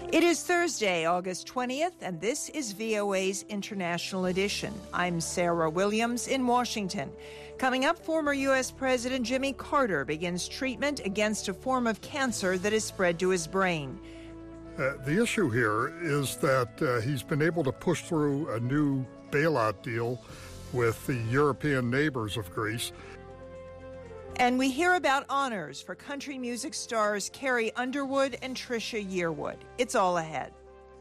It is Thursday, August 20th, and this is VOA's International Edition. I'm Sarah Williams in Washington. Coming up, former U.S. President Jimmy Carter begins treatment against a form of cancer that has spread to his brain. The issue here is that he's been able to push through a new bailout deal with the European neighbors of Greece. And we hear about honors for country music stars Carrie Underwood and Trisha Yearwood. It's all ahead.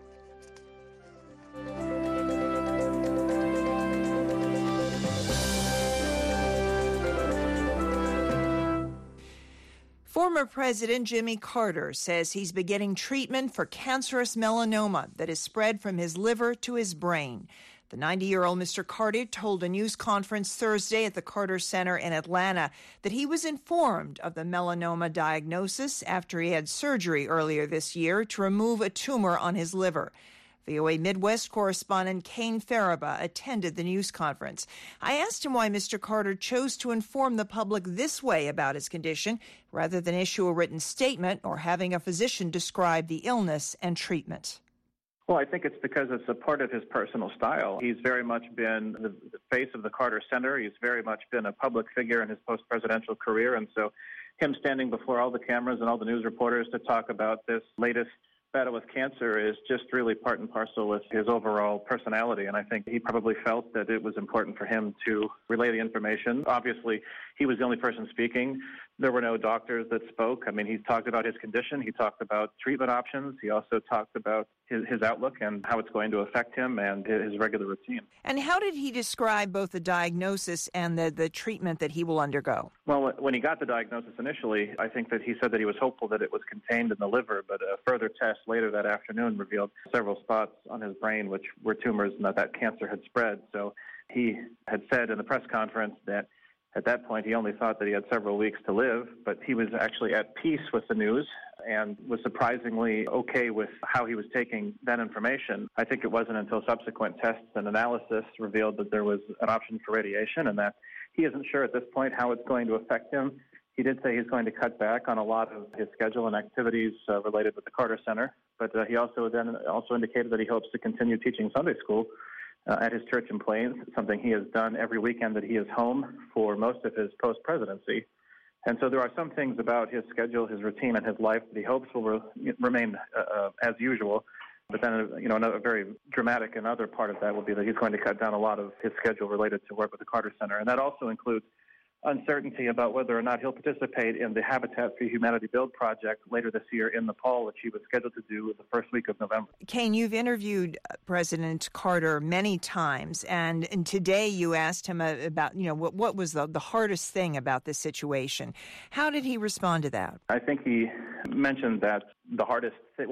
Former President Jimmy Carter says he's beginning treatment for cancerous melanoma that has spread from his liver to his brain. The 90-year-old Mr. Carter told a news conference Thursday at the Carter Center in Atlanta that he was informed of the melanoma diagnosis after he had surgery earlier this year to remove a tumor on his liver. VOA Midwest correspondent Kane Faraba attended the news conference. I asked him why Mr. Carter chose to inform the public this way about his condition rather than issue a written statement or having a physician describe the illness and treatment. Well, I think it's because it's a part of his personal style. He's very much been the face of the Carter Center. He's very much been a public figure in his post-presidential career. And so him standing before all the cameras and all the news reporters to talk about this latest battle with cancer is just really part and parcel with his overall personality. And I think he probably felt that it was important for him to relay the information. Obviously, he was the only person speaking. There were no doctors that spoke. I mean, he talked about his condition. He talked about treatment options. He also talked about his outlook and how it's going to affect him and his regular routine. And how did he describe both the diagnosis and the treatment that he will undergo? Well, when he got the diagnosis initially, I think that he said that he was hopeful that it was contained in the liver, but a further test later that afternoon revealed several spots on his brain which were tumors and that cancer had spread. So he had said in the press conference that at that point, he only thought that he had several weeks to live, but he was actually at peace with the news and was surprisingly okay with how he was taking that information. I think it wasn't until subsequent tests and analysis revealed that there was an option for radiation and that he isn't sure at this point how it's going to affect him. He did say he's going to cut back on a lot of his schedule and activities related with the Carter Center, but he also indicated that he hopes to continue teaching Sunday school at his church in Plains, something he has done every weekend that he is home for most of his post-presidency. And so there are some things about his schedule, his routine, and his life that he hopes will remain as usual. But then, another very dramatic another part of that will be that he's going to cut down a lot of his schedule related to work with the Carter Center. And that also includes uncertainty about whether or not he'll participate in the Habitat for Humanity Build project later this year in Nepal, which he was scheduled to do the first week of November. Kane, you've interviewed President Carter many times, and today you asked him about, what was the hardest thing about this situation. How did he respond to that? I think he mentioned that the hardest thing,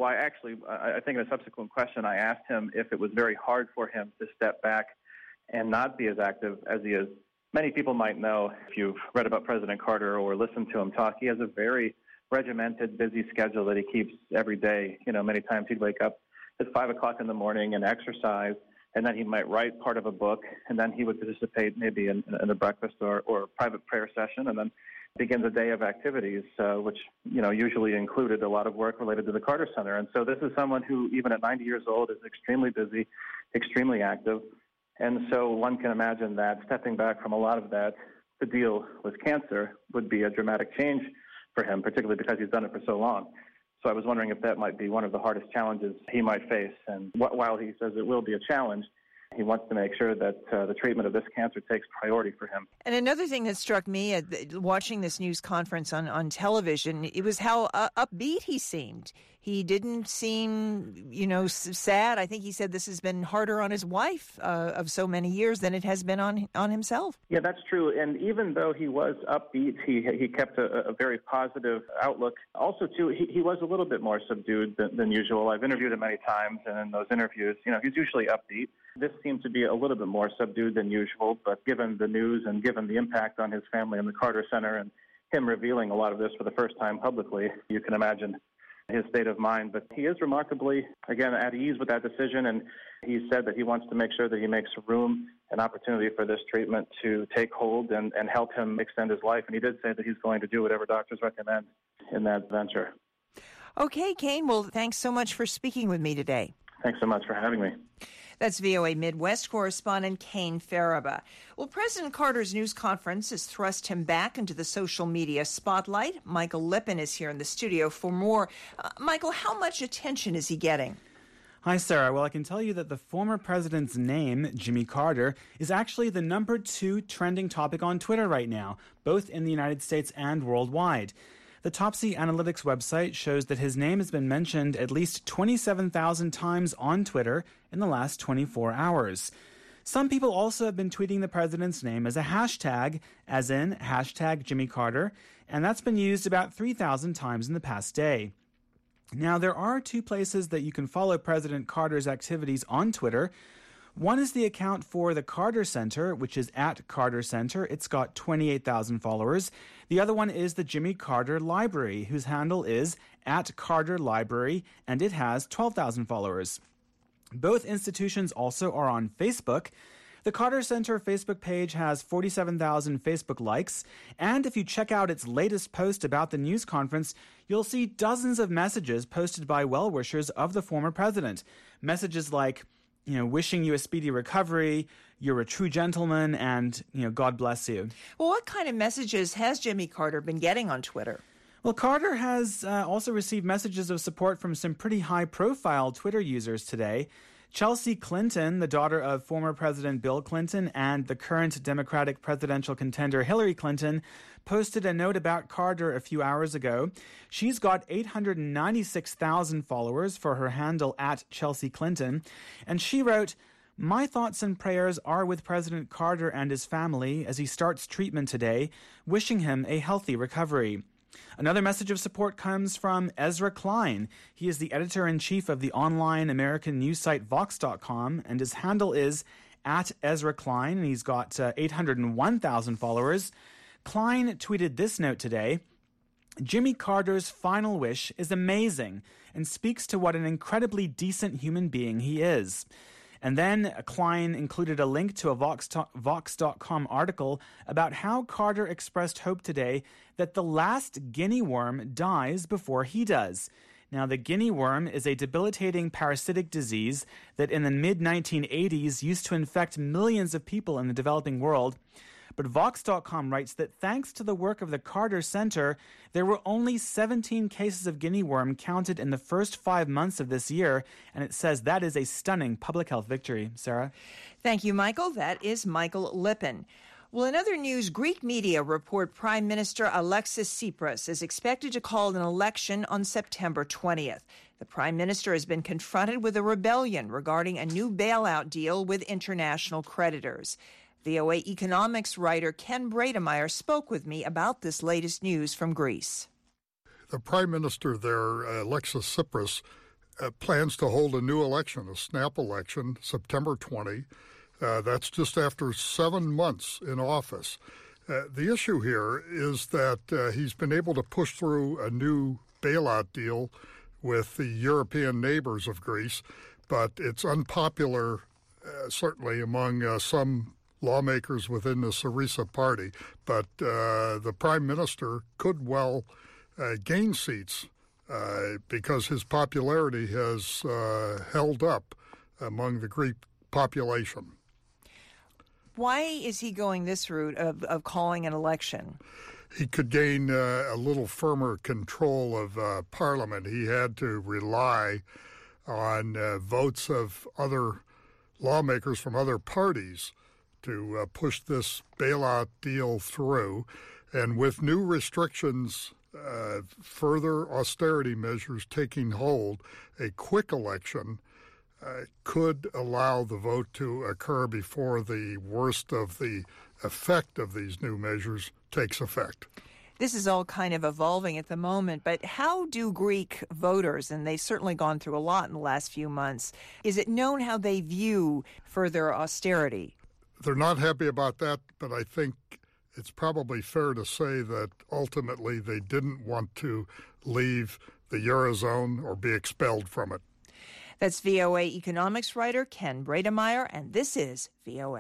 I think in a subsequent question I asked him if it was very hard for him to step back and not be as active as he is. Many people might know, if you've read about President Carter or listened to him talk, he has a very regimented, busy schedule that he keeps every day. Many times he'd wake up at 5 o'clock in the morning and exercise, and then he might write part of a book, and then he would participate maybe in a breakfast or a private prayer session, and then begins a day of activities, which, usually included a lot of work related to the Carter Center. And so this is someone who, even at 90 years old, is extremely busy, extremely active. And so one can imagine that stepping back from a lot of that to deal with cancer would be a dramatic change for him, particularly because he's done it for so long. So I was wondering if that might be one of the hardest challenges he might face. And while he says it will be a challenge, he wants to make sure that the treatment of this cancer takes priority for him. And another thing that struck me watching this news conference on television, it was how upbeat he seemed. He didn't seem, sad. I think he said this has been harder on his wife of so many years than it has been on himself. Yeah, that's true. And even though he was upbeat, he kept a very positive outlook. Also, too, he was a little bit more subdued than usual. I've interviewed him many times, and in those interviews, he's usually upbeat. This seemed to be a little bit more subdued than usual, but given the news and given the impact on his family and the Carter Center and him revealing a lot of this for the first time publicly, you can imagine his state of mind. But he is remarkably, again, at ease with that decision, and he said that he wants to make sure that he makes room and opportunity for this treatment to take hold and help him extend his life. And he did say that he's going to do whatever doctors recommend in that venture. Okay, Kane, well, thanks so much for speaking with me today. Thanks so much for having me. That's VOA Midwest correspondent Kane Faraba. Well, President Carter's news conference has thrust him back into the social media spotlight. Michael Lippin is here in the studio for more. Michael, how much attention is he getting? Hi, Sarah. Well, I can tell you that the former president's name, Jimmy Carter, is actually the number 2 trending topic on Twitter right now, both in the United States and worldwide. The Topsy Analytics website shows that his name has been mentioned at least 27,000 times on Twitter in the last 24 hours. Some people also have been tweeting the president's name as a hashtag, as in hashtag Jimmy Carter, and that's been used about 3,000 times in the past day. Now, there are 2 places that you can follow President Carter's activities on Twitter. One is the account for the Carter Center, which is at Carter Center. It's got 28,000 followers. The other one is the Jimmy Carter Library, whose handle is at Carter Library, and it has 12,000 followers. Both institutions also are on Facebook. The Carter Center Facebook page has 47,000 Facebook likes, and if you check out its latest post about the news conference, you'll see dozens of messages posted by well-wishers of the former president. Messages like, wishing you a speedy recovery, you're a true gentleman, and, God bless you. Well, what kind of messages has Jimmy Carter been getting on Twitter? Well, Carter has also received messages of support from some pretty high-profile Twitter users today. Chelsea Clinton, the daughter of former President Bill Clinton and the current Democratic presidential contender Hillary Clinton, posted a note about Carter a few hours ago. She's got 896,000 followers for her handle at Chelsea Clinton, and she wrote, "My thoughts and prayers are with President Carter and his family as he starts treatment today, wishing him a healthy recovery." Another message of support comes from Ezra Klein. He is the editor-in-chief of the online American news site Vox.com, and his handle is at Ezra Klein, and he's got 801,000 followers. Klein tweeted this note today: "Jimmy Carter's final wish is amazing and speaks to what an incredibly decent human being he is." And then Klein included a link to a Vox.com article about how Carter expressed hope today that the last guinea worm dies before he does. Now, the guinea worm is a debilitating parasitic disease that in the mid-1980s used to infect millions of people in the developing world. But Vox.com writes that thanks to the work of the Carter Center, there were only 17 cases of guinea worm counted in the first 5 months of this year, and it says that is a stunning public health victory. Sarah? Thank you, Michael. That is Michael Lippin. Well, in other news, Greek media report Prime Minister Alexis Tsipras is expected to call an election on September 20th. The Prime Minister has been confronted with a rebellion regarding a new bailout deal with international creditors. VOA economics writer Ken Brademeyer spoke with me about this latest news from Greece. The Prime Minister there, Alexis Tsipras, plans to hold a new election, a snap election, September 20. That's just after 7 months in office. The issue here is that he's been able to push through a new bailout deal with the European neighbors of Greece, but it's unpopular, certainly among some lawmakers within the Syriza party. But the Prime Minister could well gain seats because his popularity has held up among the Greek population. Why is he going this route of calling an election? He could gain a little firmer control of Parliament. He had to rely on votes of other lawmakers from other parties to push this bailout deal through. And with new restrictions, further austerity measures taking hold, a quick election could allow the vote to occur before the worst of the effect of these new measures takes effect. This is all kind of evolving at the moment, but how do Greek voters, and they've certainly gone through a lot in the last few months, is it known how they view further austerity? They're not happy about that, but I think it's probably fair to say that ultimately they didn't want to leave the Eurozone or be expelled from it. That's VOA economics writer Ken Brademeyer, and this is VOA.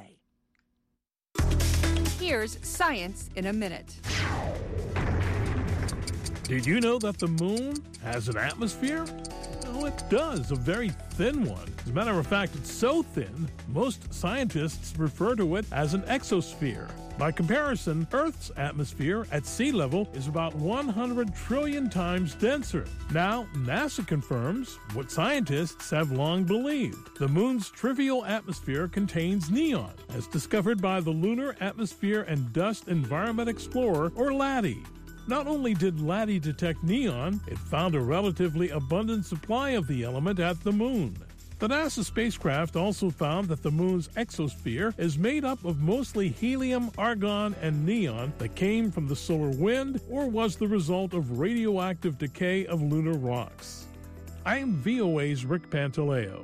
Here's Science in a Minute. Did you know that the moon has an atmosphere? Well, it does, a very thin one. As a matter of fact, it's so thin, most scientists refer to it as an exosphere. By comparison, Earth's atmosphere at sea level is about 100 trillion times denser. Now, NASA confirms what scientists have long believed. The moon's trivial atmosphere contains neon, as discovered by the Lunar Atmosphere and Dust Environment Explorer, or LADEE. Not only did LADEE detect neon, it found a relatively abundant supply of the element at the moon. The NASA spacecraft also found that the moon's exosphere is made up of mostly helium, argon, and neon that came from the solar wind or was the result of radioactive decay of lunar rocks. I am VOA's Rick Pantaleo.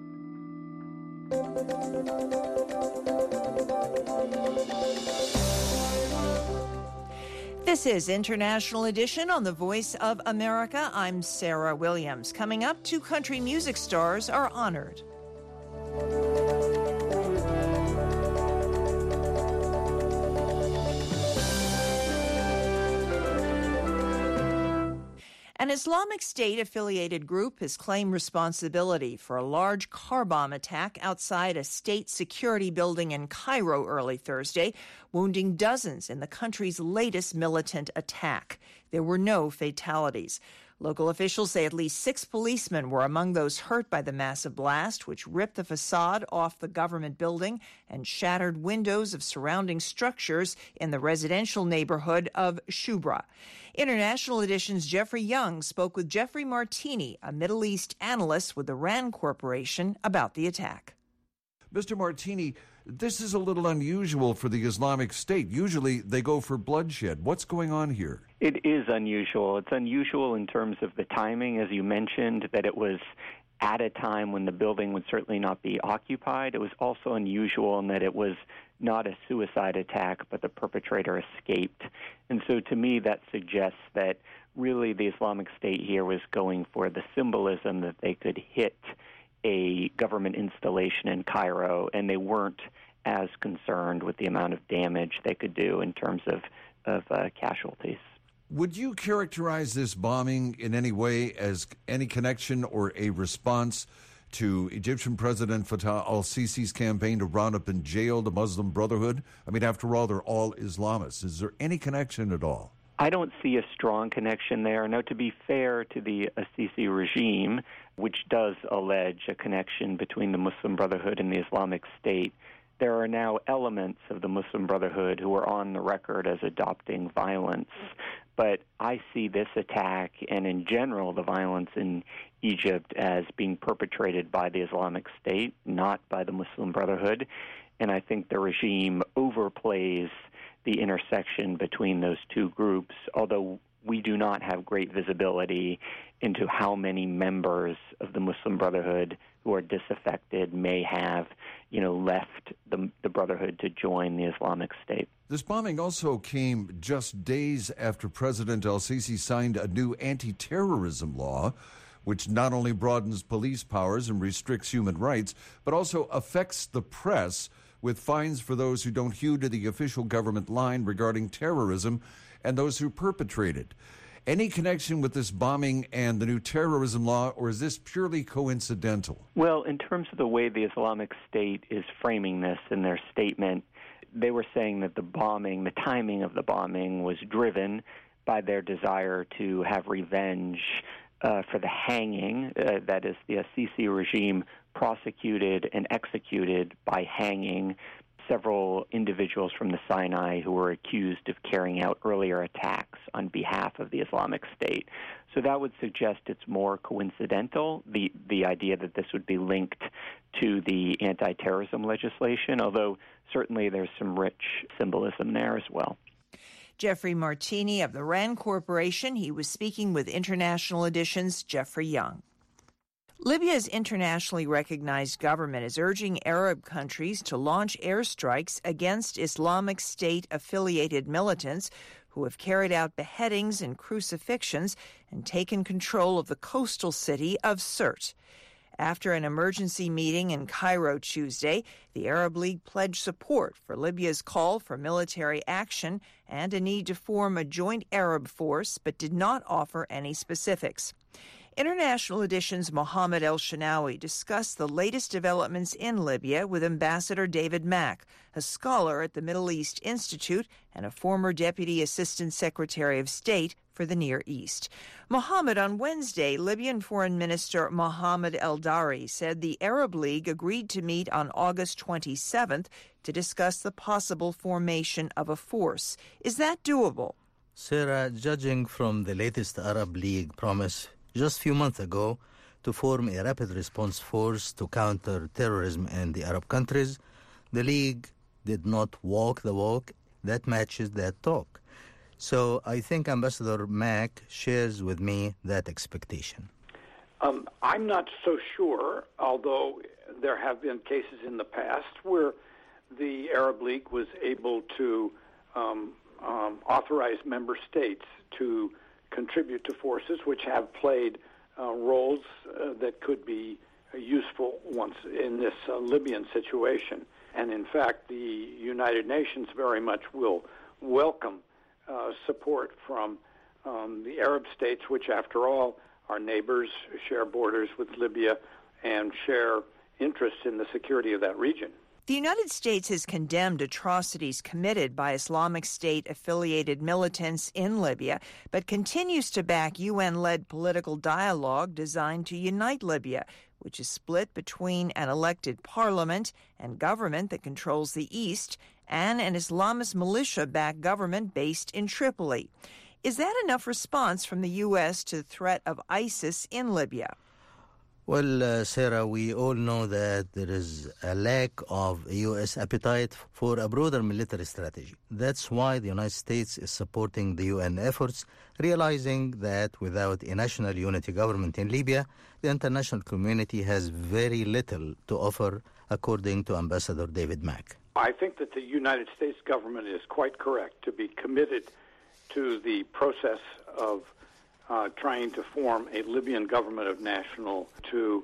This is International Edition on the Voice of America. I'm Sarah Williams. Coming up, 2 country music stars are honored. An Islamic State-affiliated group has claimed responsibility for a large car bomb attack outside a state security building in Cairo early Thursday, wounding dozens in the country's latest militant attack. There were no fatalities. Local officials say at least 6 policemen were among those hurt by the massive blast, which ripped the facade off the government building and shattered windows of surrounding structures in the residential neighborhood of Shubra. International Edition's Jeffrey Young spoke with Jeffrey Martini, a Middle East analyst with the RAND Corporation, about the attack. Mr. Martini, this is a little unusual for the Islamic State. Usually they go for bloodshed. What's going on here? It is unusual. It's unusual in terms of the timing, as you mentioned, that it was at a time when the building would certainly not be occupied. It was also unusual in that it was not a suicide attack, but the perpetrator escaped. And so to me, that suggests that really the Islamic State here was going for the symbolism that they could hit a government installation in Cairo, and they weren't as concerned with the amount of damage they could do in terms of casualties. Would you characterize this bombing in any way as any connection or a response to Egyptian President Fattah al-Sisi's campaign to round up and jail the Muslim Brotherhood? I mean, after all, they're all Islamists. Is there any connection at all? I don't see a strong connection there. Now, to be fair to the Sisi regime, which does allege a connection between the Muslim Brotherhood and the Islamic State, there are now elements of the Muslim Brotherhood who are on the record as adopting violence. But I see this attack and, in general, the violence in Egypt as being perpetrated by the Islamic State, not by the Muslim Brotherhood. And I think the regime overplays the intersection between those two groups, although we do not have great visibility into how many members of the Muslim Brotherhood who are disaffected may have, left the Brotherhood to join the Islamic State. This bombing also came just days after President al-Sisi signed a new anti-terrorism law, which not only broadens police powers and restricts human rights, but also affects the press with fines for those who don't hew to the official government line regarding terrorism and those who perpetrate it. Any connection with this bombing and the new terrorism law, or is this purely coincidental? Well, in terms of the way the Islamic State is framing this in their statement, they were saying that the timing of the bombing was driven by their desire to have revenge for the hanging, that is, the Sisi regime prosecuted and executed by hanging several individuals from the Sinai who were accused of carrying out earlier attacks on behalf of the Islamic State. So that would suggest it's more coincidental, the idea that this would be linked to the anti-terrorism legislation, although certainly there's some rich symbolism there as well. Jeffrey Martini of the RAND Corporation. He was speaking with International Edition's Jeffrey Young. Libya's internationally recognized government is urging Arab countries to launch airstrikes against Islamic State-affiliated militants who have carried out beheadings and crucifixions and taken control of the coastal city of Sirte. After an emergency meeting in Cairo Tuesday, the Arab League pledged support for Libya's call for military action and a need to form a joint Arab force, but did not offer any specifics. International Edition's Mohammed El-Shinawi discussed the latest developments in Libya with Ambassador David Mack, a scholar at the Middle East Institute and a former Deputy Assistant Secretary of State for the Near East. Mohammed, on Wednesday, Libyan Foreign Minister Mohammed El-Dari said the Arab League agreed to meet on August 27th to discuss the possible formation of a force. Is that doable? Sarah, judging from the latest Arab League promise just a few months ago to form a rapid response force to counter terrorism in the Arab countries, the League did not walk the walk that matches that talk. So I think Ambassador Mack shares with me that expectation. I'm not so sure, although there have been cases in the past where the Arab League was able to authorize member states to contribute to forces which have played roles that could be useful once in this Libyan situation. And in fact, the United Nations very much will welcome support from the Arab states, which after all are neighbors, share borders with Libya, and share interests in the security of that region. The United States has condemned atrocities committed by Islamic State-affiliated militants in Libya, but continues to back UN-led political dialogue designed to unite Libya, which is split between an elected parliament and government that controls the east, and an Islamist militia-backed government based in Tripoli. Is that enough response from the U.S. to the threat of ISIS in Libya? Well, Sarah, we all know that there is a lack of a U.S. appetite for a broader military strategy. That's why the United States is supporting the UN efforts, realizing that without a national unity government in Libya, the international community has very little to offer, according to Ambassador David Mack. I think that the United States government is quite correct to be committed to the process of trying to form a Libyan government of national to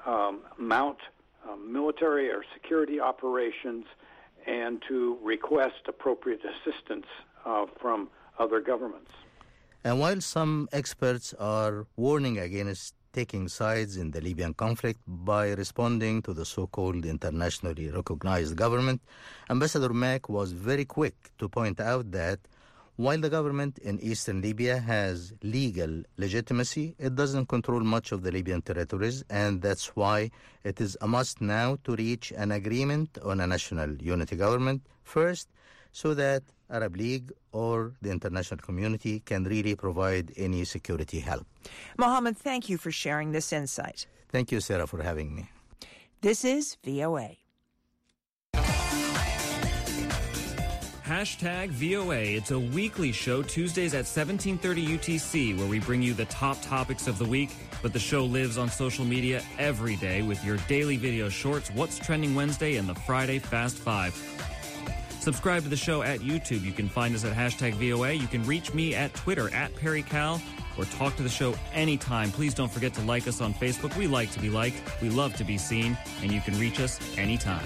mount military or security operations and to request appropriate assistance from other governments. And while some experts are warning against taking sides in the Libyan conflict by responding to the so-called internationally recognized government, Ambassador Mack was very quick to point out that while the government in eastern Libya has legal legitimacy, it doesn't control much of the Libyan territories, and that's why it is a must now to reach an agreement on a national unity government first, so that Arab League or the international community can really provide any security help. Mohammed, thank you for sharing this insight. Thank you, Sarah, for having me. This is VOA. Hashtag VOA. It's a weekly show, Tuesdays at 17:30 UTC, where we bring you the top topics of the week. But the show lives on social media every day with your daily video shorts, What's Trending Wednesday, and the Friday Fast Five. Subscribe to the show at YouTube. You can find us at Hashtag VOA. You can reach me at Twitter, at PerryCal, or talk to the show anytime. Please don't forget to like us on Facebook. We like to be liked. We love to be seen. And you can reach us anytime.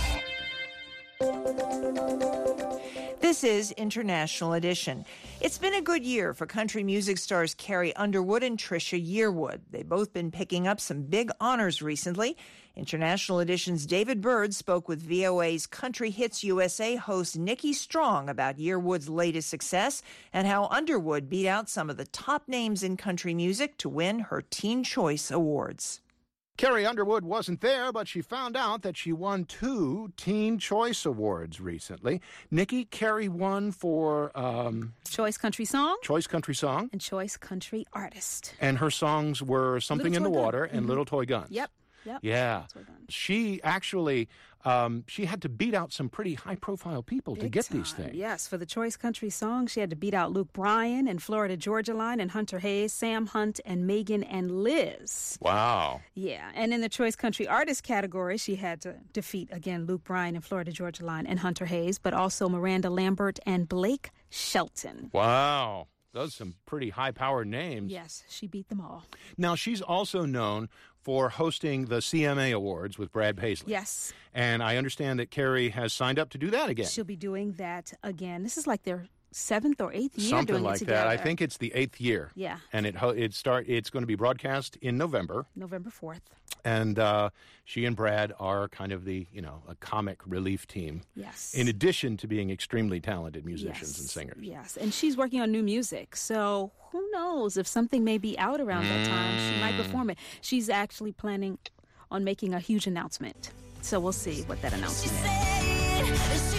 This is International Edition. It's been a good year for country music stars Carrie Underwood and Trisha Yearwood. They've both been picking up some big honors recently. International Edition's David Bird spoke with VOA's Country Hits USA host Nikki Strong about Yearwood's latest success and how Underwood beat out some of the top names in country music to win her Teen Choice Awards. Carrie Underwood wasn't there, but she found out that she won 2 Teen Choice Awards recently. Nikki, Carrie won for Choice Country Song. Choice Country Song. And Choice Country Artist. And her songs were Something in the Water and Little Toy Guns. Yep. Yeah. She actually she had to beat out some pretty high-profile people to get these things. Yes, for the Choice Country Song, she had to beat out Luke Bryan and Florida Georgia Line and Hunter Hayes, Sam Hunt, and Megan and Liz. Wow. Yeah, and in the Choice Country Artist category, she had to defeat, again, Luke Bryan and Florida Georgia Line and Hunter Hayes, but also Miranda Lambert and Blake Shelton. Wow. Those are some pretty high-powered names. Yes, she beat them all. Now, she's also known for hosting the CMA Awards with Brad Paisley. Yes. And I understand that Carrie has signed up to do that again. She'll be doing that again. This is like their 7th or 8th year Something doing like it together. that. I think it's the 8th year. Yeah. And it's going to be broadcast in November. November 4th. And she and Brad are kind of the, a comic relief team. Yes. In addition to being extremely talented musicians and singers. Yes. And she's working on new music. So who knows if something may be out around that time. She might perform it. She's actually planning on making a huge announcement. So we'll see what that announcement is.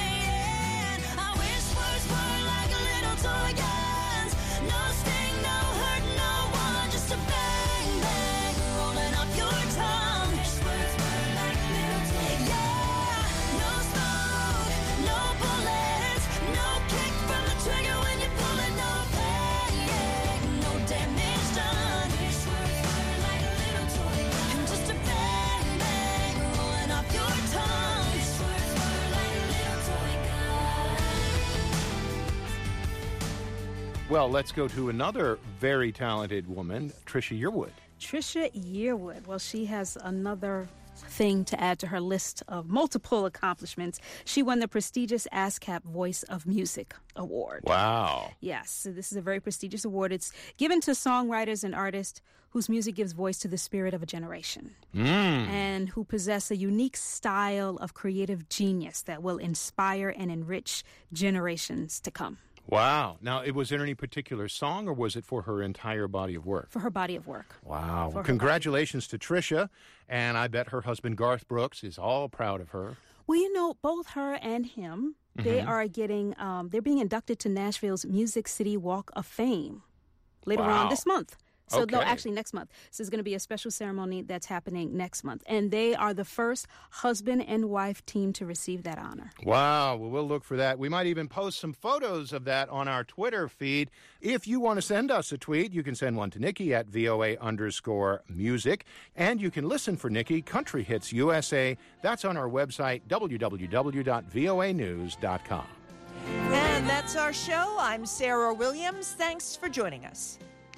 Well, let's go to another very talented woman, Trisha Yearwood. Trisha Yearwood. Well, she has another thing to add to her list of multiple accomplishments. She won the prestigious ASCAP Voice of Music Award. Wow. Yes, so this is a very prestigious award. It's given to songwriters and artists whose music gives voice to the spirit of a generation and who possess a unique style of creative genius that will inspire and enrich generations to come. Wow. Now, was there any particular song, or was it for her entire body of work? For her body of work. Wow. Well, congratulations to Trisha, and I bet her husband Garth Brooks is all proud of her. Well, both her and him, they are getting, they're being inducted to Nashville's Music City Walk of Fame later on this month. So, no, actually next month. So there's going to be a special ceremony that's happening next month. And they are the first husband and wife team to receive that honor. Wow. Well, we'll look for that. We might even post some photos of that on our Twitter feed. If you want to send us a tweet, you can send one to Nikki at VOA_music. And you can listen for Nikki, Country Hits USA. That's on our website, www.voanews.com. And that's our show. I'm Sarah Williams. Thanks for joining us.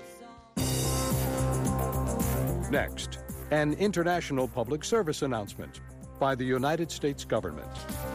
Next, an international public service announcement by the United States government.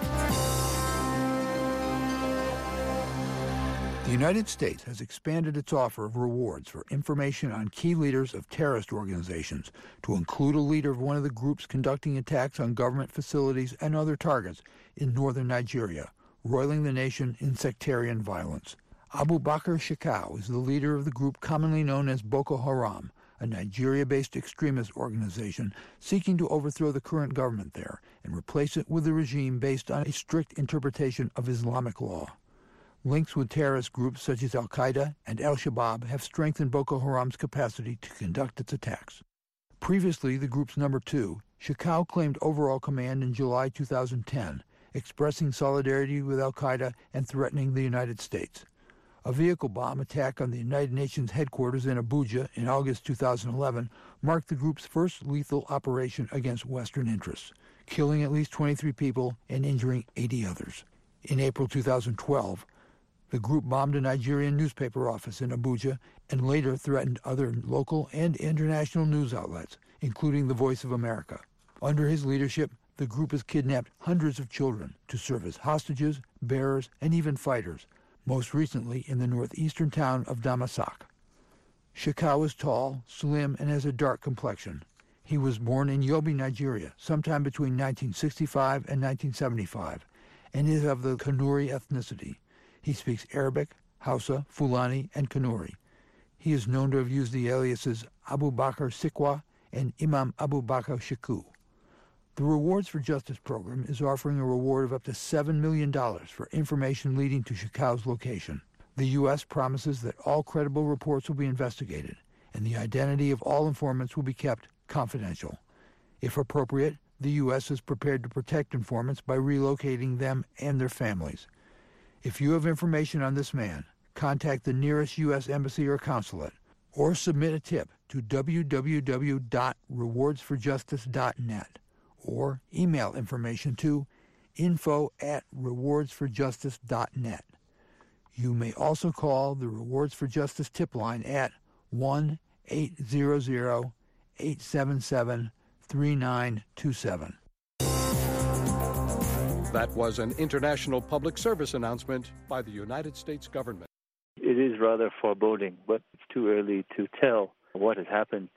The United States has expanded its offer of rewards for information on key leaders of terrorist organizations to include a leader of one of the groups conducting attacks on government facilities and other targets in northern Nigeria, roiling the nation in sectarian violence. Abu Bakr Shekau is the leader of the group commonly known as Boko Haram, a Nigeria-based extremist organization seeking to overthrow the current government there and replace it with a regime based on a strict interpretation of Islamic law. Links with terrorist groups such as Al-Qaeda and Al-Shabaab have strengthened Boko Haram's capacity to conduct its attacks. Previously, the group's number 2, Shekau claimed overall command in July 2010, expressing solidarity with Al-Qaeda and threatening the United States. A vehicle bomb attack on the United Nations headquarters in Abuja in August 2011 marked the group's first lethal operation against Western interests, killing at least 23 people and injuring 80 others. In April 2012, the group bombed a Nigerian newspaper office in Abuja and later threatened other local and international news outlets, including the Voice of America. Under his leadership, the group has kidnapped hundreds of children to serve as hostages, bearers, and even fighters, most recently in the northeastern town of Damasak. Shekau is tall, slim, and has a dark complexion. He was born in Yobe, Nigeria, sometime between 1965 and 1975, and is of the Kanuri ethnicity. He speaks Arabic, Hausa, Fulani, and Kanuri. He is known to have used the aliases Abu Bakr Sikwa and Imam Abu Bakr Sheku. The Rewards for Justice program is offering a reward of up to $7 million for information leading to Shekau's location. The U.S. promises that all credible reports will be investigated, and the identity of all informants will be kept confidential. If appropriate, the U.S. is prepared to protect informants by relocating them and their families. If you have information on this man, contact the nearest U.S. embassy or consulate, or submit a tip to www.rewardsforjustice.net. or email information to info@rewardsforjustice.net. You may also call the Rewards for Justice tip line at 1-800-877-3927. That was an international public service announcement by the United States government. It is rather foreboding, but it's too early to tell what has happened.